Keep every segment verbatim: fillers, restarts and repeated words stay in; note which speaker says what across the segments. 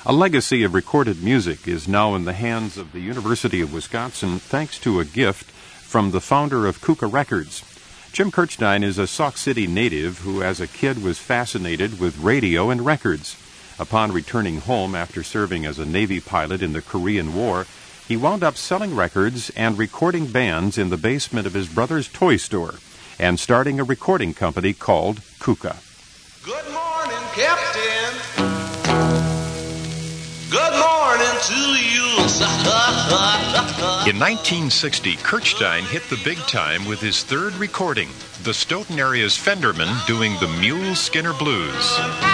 Speaker 1: A legacy of recorded music is now in the hands of the University of Wisconsin thanks to a gift from the founder of Kuka Records. Jim Kirchstein is a Sauk City native who as a kid was fascinated with radio and records. Upon returning home after serving as a Navy pilot in the Korean War, he wound up selling records and recording bands in the basement of his brother's toy store and starting a recording company called Kuka.
Speaker 2: Good morning, Captain. Good morning to you.
Speaker 3: In nineteen sixty, Kirchstein hit the big time with his third recording, the Stoughton area's Fenderman doing the Mule Skinner Blues.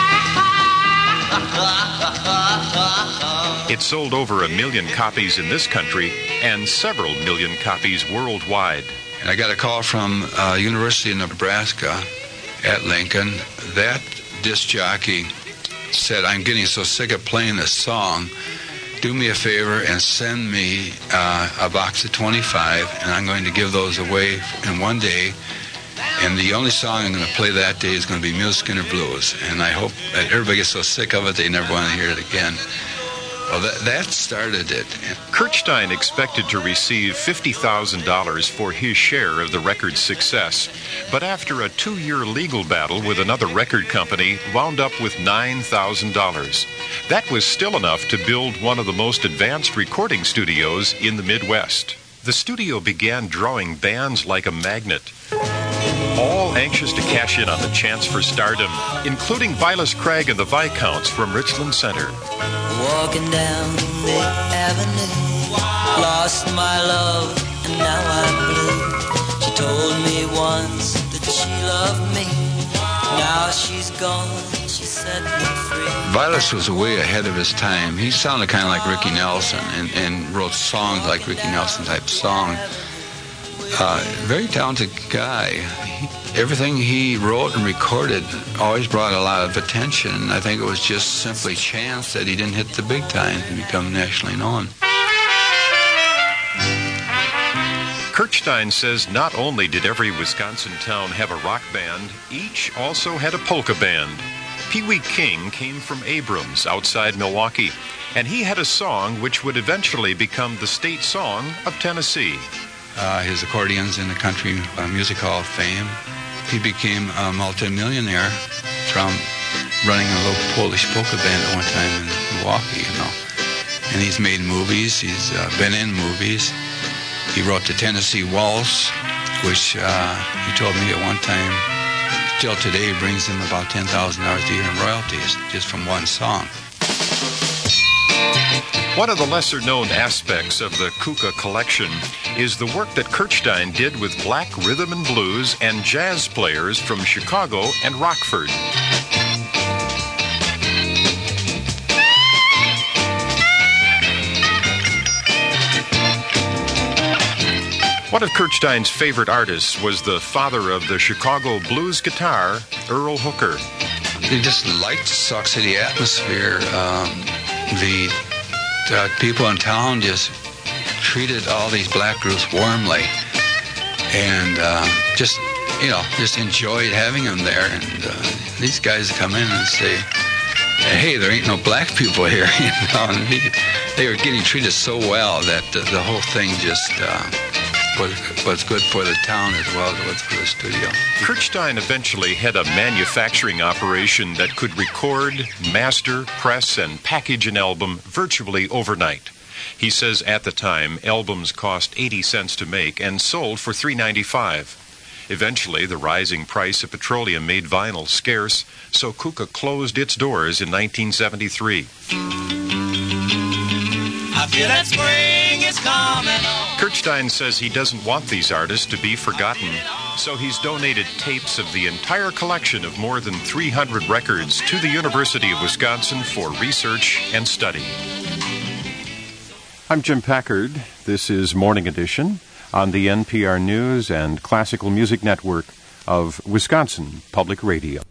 Speaker 3: It sold over a million copies in this country and several million copies worldwide.
Speaker 4: And I got a call from uh, University of Nebraska at Lincoln. That disc jockey said, I'm getting so sick of playing this song. Do me a favor and send me uh, a box of twenty-five, and I'm going to give those away in one day. And the only song I'm going to play that day is going to be Mule Skinner Blues. And I hope that everybody gets so sick of it they never want to hear it again. Well, that, that started it.
Speaker 3: Kirchstein expected to receive fifty thousand dollars for his share of the record's success, but after a two-year legal battle with another record company, wound up with nine thousand dollars. That was still enough to build one of the most advanced recording studios in the Midwest. The studio began drawing bands like a magnet, all anxious to cash in on the chance for stardom, including Vilas Craig and the Viscounts from Richland Center.
Speaker 5: Walking down the avenue, lost my love, and now I'm blue. She told me once that she loved me, now she's gone, she set me free.
Speaker 4: Vilas was way ahead of his time. He sounded kind of like Ricky Nelson and, and wrote songs like Ricky Nelson type song. Uh, very talented guy. He, everything he wrote and recorded always brought a lot of attention. I think it was just simply chance that he didn't hit the big time to become nationally known.
Speaker 3: Kirchstein says not only did every Wisconsin town have a rock band, each also had a polka band. Pee Wee King came from Abrams outside Milwaukee, and he had a song which would eventually become the state song of Tennessee.
Speaker 4: Uh, his accordion's in the Country uh, Music Hall of Fame. He became a multimillionaire from running a little Polish polka band at one time in Milwaukee, you know. And he's made movies. He's uh, been in movies. He wrote the Tennessee Waltz, which uh, he told me at one time, still today brings him about ten thousand dollars a year in royalties just from one song.
Speaker 3: One of the lesser-known aspects of the Kuka collection is the work that Kirchstein did with black rhythm and blues and jazz players from Chicago and Rockford. One of Kirchstein's favorite artists was the father of the Chicago blues guitar, Earl Hooker.
Speaker 4: They just liked the Sauk City atmosphere. Um, the uh, people in town just treated all these black groups warmly, and uh, just, you know, just enjoyed having them there. And uh, these guys come in and say, hey, there ain't no black people here, you know. And he, they were getting treated so well that the, the whole thing just uh, was, was good for the town as well as it was for the studio.
Speaker 3: Kirchstein eventually had a manufacturing operation that could record, master, press, and package an album virtually overnight. He says at the time, albums cost eighty cents to make and sold for three dollars and ninety-five cents. Eventually, the rising price of petroleum made vinyl scarce, so Kuka closed its doors in nineteen seventy-three.
Speaker 5: I feel that spring is coming on.
Speaker 3: Kirchstein says he doesn't want these artists to be forgotten, so he's donated tapes of the entire collection of more than three hundred records to the University of Wisconsin for research and study.
Speaker 1: I'm Jim Packard. This is Morning Edition on the N P R News and Classical Music Network of Wisconsin Public Radio.